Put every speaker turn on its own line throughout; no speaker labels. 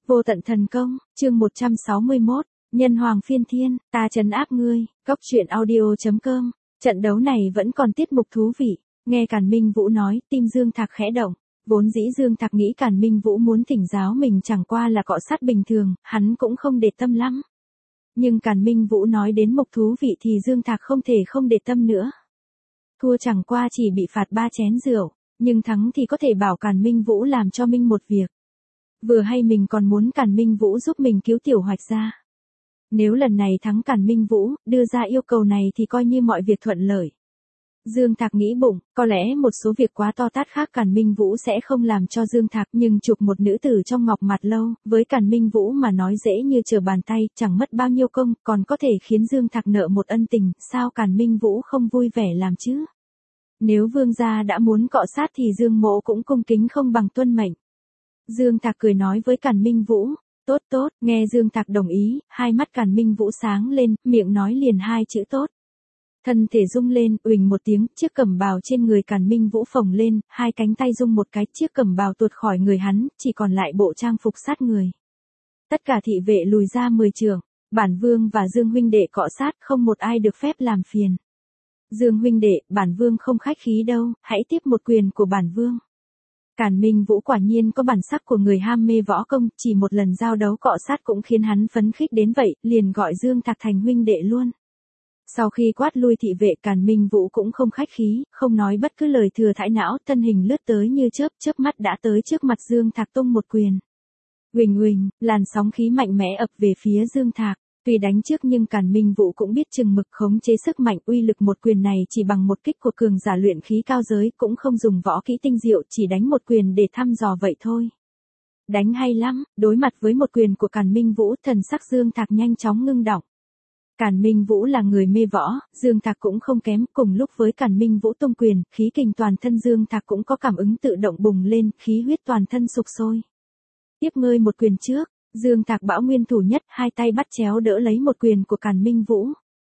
Vô tận thần công, chương 161, nhân hoàng phiên thiên, ta trấn áp ngươi, góc truyện audio.com. Trận đấu này vẫn còn tiết mục thú vị, nghe Càn Minh Vũ nói, tim Dương Thạc khẽ động. Vốn dĩ Dương Thạc nghĩ Càn Minh Vũ muốn thỉnh giáo mình chẳng qua là cọ sát bình thường, hắn cũng không để tâm lắm. Nhưng Càn Minh Vũ nói đến mục thú vị thì Dương Thạc không thể không để tâm nữa. Thua chẳng qua chỉ bị phạt 3 chén rượu, nhưng thắng thì có thể bảo Càn Minh Vũ làm cho mình một việc. Vừa hay mình còn muốn Càn Minh Vũ giúp mình cứu Tiểu Hoạch ra. Nếu lần này thắng Càn Minh Vũ, đưa ra yêu cầu này thì coi như mọi việc thuận lợi. Dương Thạc nghĩ bụng, có lẽ một số việc quá to tát khác Càn Minh Vũ sẽ không làm cho Dương Thạc, nhưng chụp một nữ tử trong ngọc mặt lâu, với Càn Minh Vũ mà nói dễ như trở bàn tay, chẳng mất bao nhiêu công, còn có thể khiến Dương Thạc nợ một ân tình, sao Càn Minh Vũ không vui vẻ làm chứ? Nếu vương gia đã muốn cọ sát thì Dương Mỗ cũng cung kính không bằng tuân mệnh. Dương Thạc cười nói với Càn Minh Vũ, tốt tốt, nghe Dương Thạc đồng ý, hai mắt Càn Minh Vũ sáng lên, miệng nói liền hai chữ tốt. Thân thể rung lên, uỳnh một tiếng, chiếc cẩm bào trên người Càn Minh Vũ phồng lên, hai cánh tay rung một cái, chiếc cẩm bào tuột khỏi người hắn, chỉ còn lại bộ trang phục sát người. Tất cả thị vệ lùi ra 10 trượng, bản vương và Dương huynh đệ cọ sát, không một ai được phép làm phiền. Dương huynh đệ, bản vương không khách khí đâu, hãy tiếp một quyền của bản vương. Càn Minh Vũ quả nhiên có bản sắc của người ham mê võ công, chỉ một lần giao đấu cọ sát cũng khiến hắn phấn khích đến vậy, liền gọi Dương Thạc thành huynh đệ luôn. Sau khi quát lui thị vệ, Càn Minh Vũ cũng không khách khí, không nói bất cứ lời thừa thãi não, thân hình lướt tới như chớp mắt đã tới trước mặt Dương Thạc tung một quyền. Uỳnh uỳnh, làn sóng khí mạnh mẽ ập về phía Dương Thạc. Tuy đánh trước nhưng Càn Minh Vũ cũng biết chừng mực khống chế sức mạnh, uy lực một quyền này chỉ bằng một kích của cường giả luyện khí cao giới, cũng không dùng võ kỹ tinh diệu, chỉ đánh một quyền để thăm dò vậy thôi. Đánh hay lắm, đối mặt với một quyền của Càn Minh Vũ, thần sắc Dương Thạc nhanh chóng ngưng đọng. Càn Minh Vũ là người mê võ, Dương Thạc cũng không kém, cùng lúc với Càn Minh Vũ tung quyền, khí kình toàn thân Dương Thạc cũng có cảm ứng tự động bùng lên, khí huyết toàn thân sục sôi. Tiếp ngươi một quyền trước. Dương Thạc bão nguyên thủ nhất, hai tay bắt chéo đỡ lấy một quyền của Càn Minh Vũ.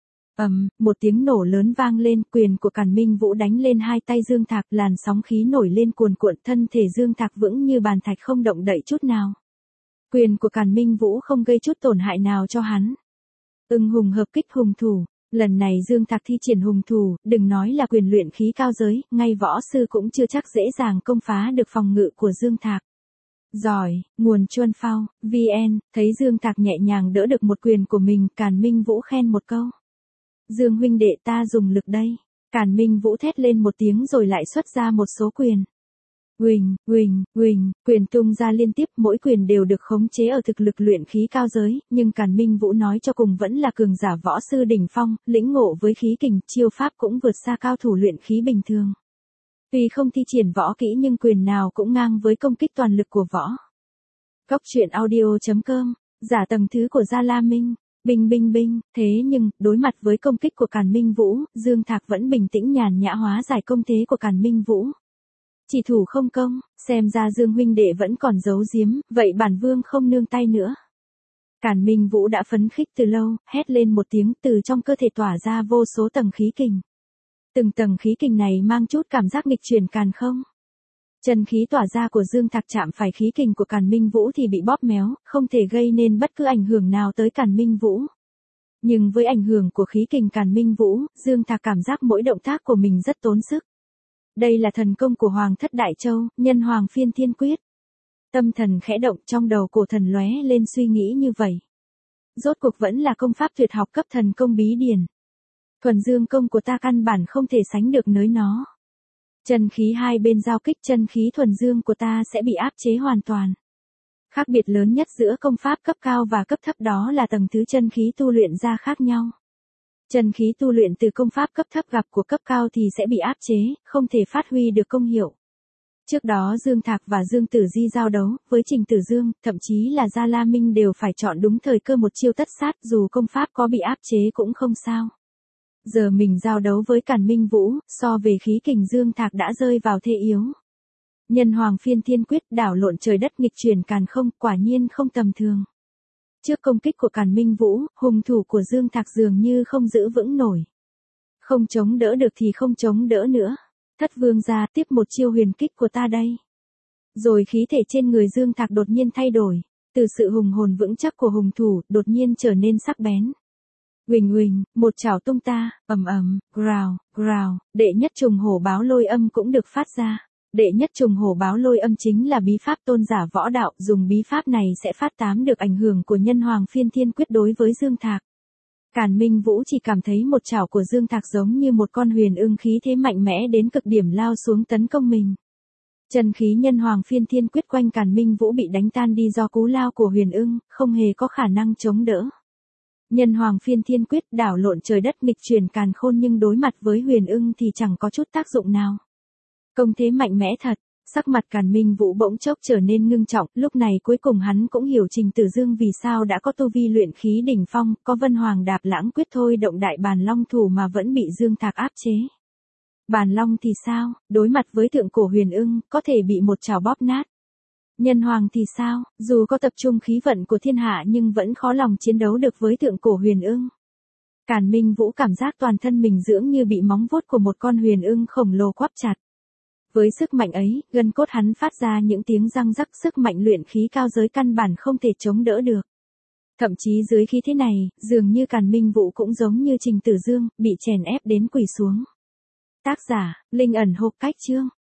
Một tiếng nổ lớn vang lên, quyền của Càn Minh Vũ đánh lên hai tay Dương Thạc, làn sóng khí nổi lên cuồn cuộn, thân thể Dương Thạc vững như bàn thạch không động đậy chút nào. Quyền của Càn Minh Vũ không gây chút tổn hại nào cho hắn. Hùng hợp kích hùng thủ, lần này Dương Thạc thi triển hùng thủ, đừng nói là quyền luyện khí cao giới, ngay võ sư cũng chưa chắc dễ dàng công phá được phòng ngự của Dương Thạc. Giỏi, nguồn chuân phao, VN, thấy Dương Thạc nhẹ nhàng đỡ được một quyền của mình, Càn Minh Vũ khen một câu. Dương huynh đệ ta dùng lực đây. Càn Minh Vũ thét lên một tiếng rồi lại xuất ra một số quyền. Uỳnh, quyền tung ra liên tiếp, mỗi quyền đều được khống chế ở thực lực luyện khí cao giới, nhưng Càn Minh Vũ nói cho cùng vẫn là cường giả võ sư đỉnh phong, lĩnh ngộ với khí kình, chiêu pháp cũng vượt xa cao thủ luyện khí bình thường. Tuy không thi triển võ kỹ nhưng quyền nào cũng ngang với công kích toàn lực của võ. Góc truyện audio.com, giả tầng thứ của Gia La Minh, binh, thế nhưng, đối mặt với công kích của Càn Minh Vũ, Dương Thạc vẫn bình tĩnh nhàn nhã hóa giải công thế của Càn Minh Vũ. Chỉ thủ không công, xem ra Dương huynh đệ vẫn còn giấu giếm, vậy bản vương không nương tay nữa. Càn Minh Vũ đã phấn khích từ lâu, hét lên một tiếng, từ trong cơ thể tỏa ra vô số tầng khí kình. Từng tầng khí kình này mang chút cảm giác nghịch chuyển càn không. Chân khí tỏa ra của Dương Thạc chạm phải khí kình của Càn Minh Vũ thì bị bóp méo, không thể gây nên bất cứ ảnh hưởng nào tới Càn Minh Vũ. Nhưng với ảnh hưởng của khí kình Càn Minh Vũ, Dương Thạc cảm giác mỗi động tác của mình rất tốn sức. Đây là thần công của Hoàng thất Đại Châu, nhân hoàng phiên thiên quyết. Tâm thần khẽ động, trong đầu cổ thần lóe lên suy nghĩ như vậy. Rốt cuộc vẫn là công pháp tuyệt học cấp thần công bí điển. Thuần dương công của ta căn bản không thể sánh được với nó. Chân khí hai bên giao kích, chân khí thuần dương của ta sẽ bị áp chế hoàn toàn. Khác biệt lớn nhất giữa công pháp cấp cao và cấp thấp đó là tầng thứ chân khí tu luyện ra khác nhau. Chân khí tu luyện từ công pháp cấp thấp gặp của cấp cao thì sẽ bị áp chế, không thể phát huy được công hiệu. Trước đó Dương Thạc và Dương Tử Di giao đấu, với Trình Tử Dương, thậm chí là Gia La Minh đều phải chọn đúng thời cơ một chiêu tất sát, dù công pháp có bị áp chế cũng không sao. Giờ mình giao đấu với Càn Minh Vũ, so về khí kình Dương Thạc đã rơi vào thế yếu. Nhân hoàng phiên thiên quyết đảo lộn trời đất nghịch chuyển càn không, quả nhiên không tầm thường. Trước công kích của Càn Minh Vũ, hùng thủ của Dương Thạc dường như không giữ vững nổi. Không chống đỡ được thì không chống đỡ nữa. Thất vương gia, tiếp một chiêu huyền kích của ta đây. Rồi khí thể trên người Dương Thạc đột nhiên thay đổi. từ sự hùng hồn vững chắc của hùng thủ, đột nhiên trở nên sắc bén. Uỳnh uỳnh, một chảo tung ta, ầm ầm, grào, grào, đệ nhất trùng hổ báo lôi âm cũng được phát ra. Đệ nhất trùng hổ báo lôi âm chính là bí pháp tôn giả võ đạo, dùng bí pháp này sẽ phát tán được ảnh hưởng của nhân hoàng phiên thiên quyết đối với Dương Thạc. Càn Minh Vũ chỉ cảm thấy một chảo của Dương Thạc giống như một con huyền ưng khí thế mạnh mẽ đến cực điểm lao xuống tấn công mình. Chân khí nhân hoàng phiên thiên quyết quanh Càn Minh Vũ bị đánh tan đi do cú lao của huyền ưng, không hề có khả năng chống đỡ. Nhân hoàng phiên thiên quyết đảo lộn trời đất nghịch chuyển càn khôn nhưng đối mặt với huyền ưng thì chẳng có chút tác dụng nào. Công thế mạnh mẽ thật, sắc mặt Càn Minh Vũ bỗng chốc trở nên ngưng trọng, lúc này cuối cùng hắn cũng hiểu Trình Tử Dương vì sao đã có tu vi luyện khí đỉnh phong, có Vân Hoàng đạp lãng quyết thôi động đại bàn long thủ mà vẫn bị Dương Thạc áp chế. Bàn long thì sao, đối mặt với thượng cổ huyền ưng, có thể bị một chảo bóp nát. Nhân hoàng thì sao, dù có tập trung khí vận của thiên hạ nhưng vẫn khó lòng chiến đấu được với thượng cổ huyền ưng. Càn Minh Vũ cảm giác toàn thân mình dưỡng như bị móng vuốt của một con huyền ưng khổng lồ quắp chặt. Với sức mạnh ấy, gân cốt hắn phát ra những tiếng răng rắc, sức mạnh luyện khí cao giới căn bản không thể chống đỡ được. Thậm chí dưới khí thế này, dường như Càn Minh Vũ cũng giống như Trình Tử Dương, bị chèn ép đến quỳ xuống. Tác giả, Linh ẩn hộp cách chương.